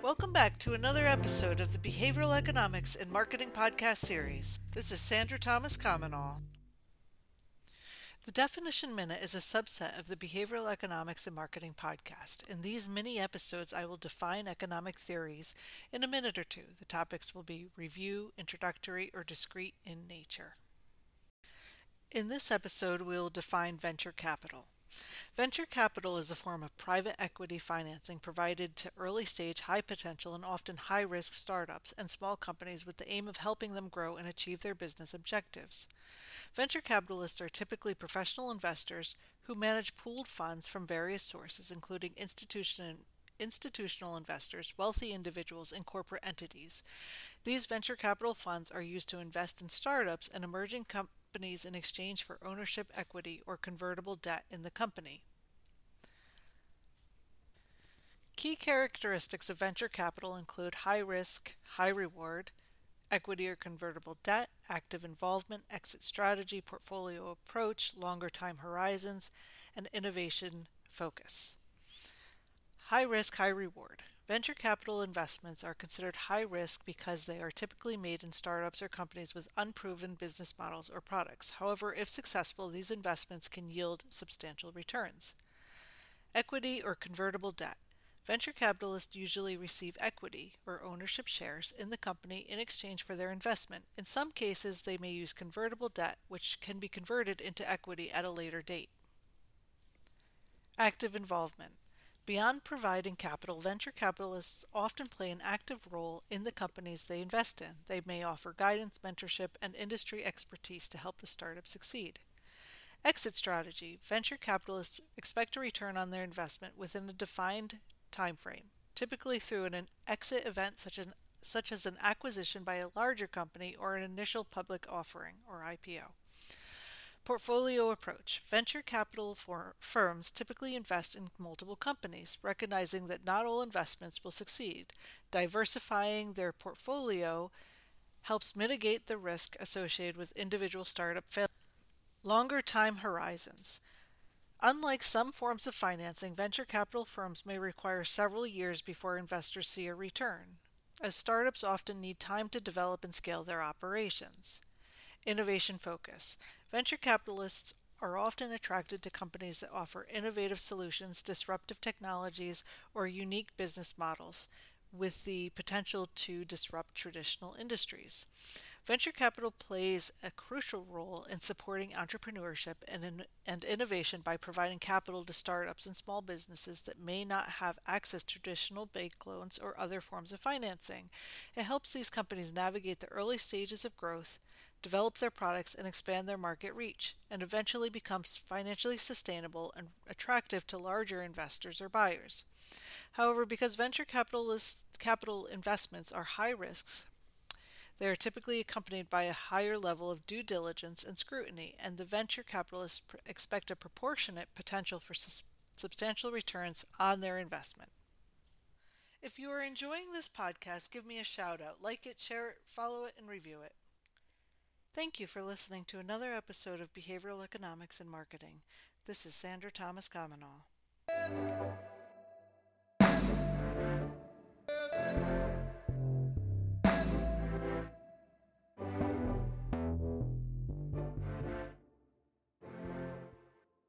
Welcome back to another episode of the Behavioral Economics and Marketing Podcast series. This is Sandra Thomas Kamenal. The Definition Minute is a subset of the Behavioral Economics and Marketing Podcast. In these mini episodes, I will define economic theories in a minute or two. The topics will be review, introductory, or discrete in nature. In this episode, we will define venture capital. Venture capital is a form of private equity financing provided to early-stage, high-potential, and often high-risk startups and small companies with the aim of helping them grow and achieve their business objectives. Venture capitalists are typically professional investors who manage pooled funds from various sources, including institutional investors, wealthy individuals, and corporate entities. These venture capital funds are used to invest in startups and emerging companies in exchange for ownership equity or convertible debt in the company. Key characteristics of venture capital include high risk, high reward, equity or convertible debt, active involvement, exit strategy, portfolio approach, longer time horizons, and innovation focus. High risk, high reward. Venture capital investments are considered high risk because they are typically made in startups or companies with unproven business models or products. However, if successful, these investments can yield substantial returns. Equity or convertible debt. Venture capitalists usually receive equity or ownership shares in the company in exchange for their investment. In some cases, they may use convertible debt, which can be converted into equity at a later date. Active involvement. Beyond providing capital, venture capitalists often play an active role in the companies they invest in. They may offer guidance, mentorship, and industry expertise to help the startup succeed. Exit strategy. Venture capitalists expect a return on their investment within a defined time frame, typically through an exit event such as an acquisition by a larger company or an initial public offering, or IPO. Portfolio approach. Venture capital firms typically invest in multiple companies, recognizing that not all investments will succeed. Diversifying their portfolio helps mitigate the risk associated with individual startup failure. Longer time horizons. Unlike some forms of financing, venture capital firms may require several years before investors see a return, as startups often need time to develop and scale their operations. Innovation focus. Venture capitalists are often attracted to companies that offer innovative solutions, disruptive technologies, or unique business models with the potential to disrupt traditional industries. Venture capital plays a crucial role in supporting entrepreneurship and innovation by providing capital to startups and small businesses that may not have access to traditional bank loans or other forms of financing. It helps these companies navigate the early stages of growth, develop their products, and expand their market reach, and eventually becomes financially sustainable and attractive to larger investors or buyers. However, because venture capital investments are high risks, they are typically accompanied by a higher level of due diligence and scrutiny, and the venture capitalists expect a proportionate potential for substantial returns on their investment. If you are enjoying this podcast, give me a shout out, like it, share it, follow it, and review it. Thank you for listening to another episode of Behavioral Economics and Marketing. This is Sandra Thomas Kamenal.